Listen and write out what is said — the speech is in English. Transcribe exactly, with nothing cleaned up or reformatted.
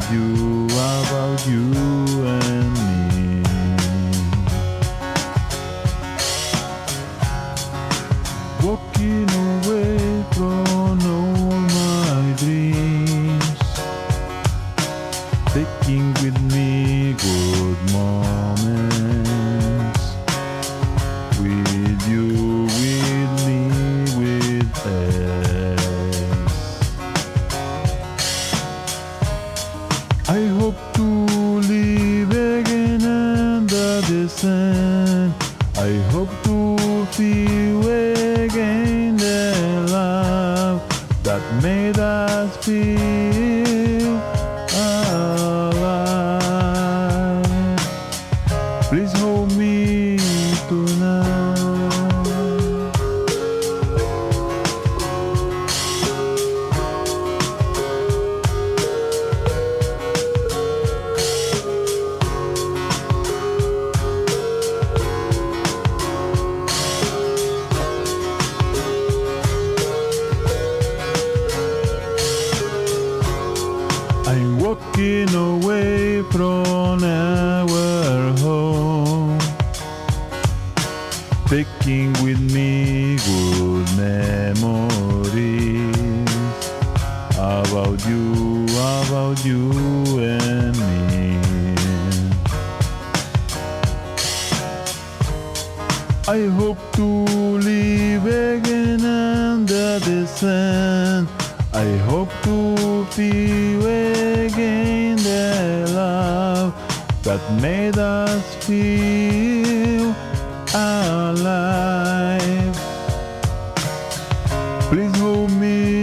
you, about you and me. Walking away from all my dreams, taking with me good moments, with you, with me, with us. I hope to live again under the sun. I hope to feel again the love that made us feel alive. Please hold me tonight. I'm walking away from our home, taking with me good memories about you, about you and me. I hope to live again under the sun. I hope to feel again the love that made us feel alive. Please hold me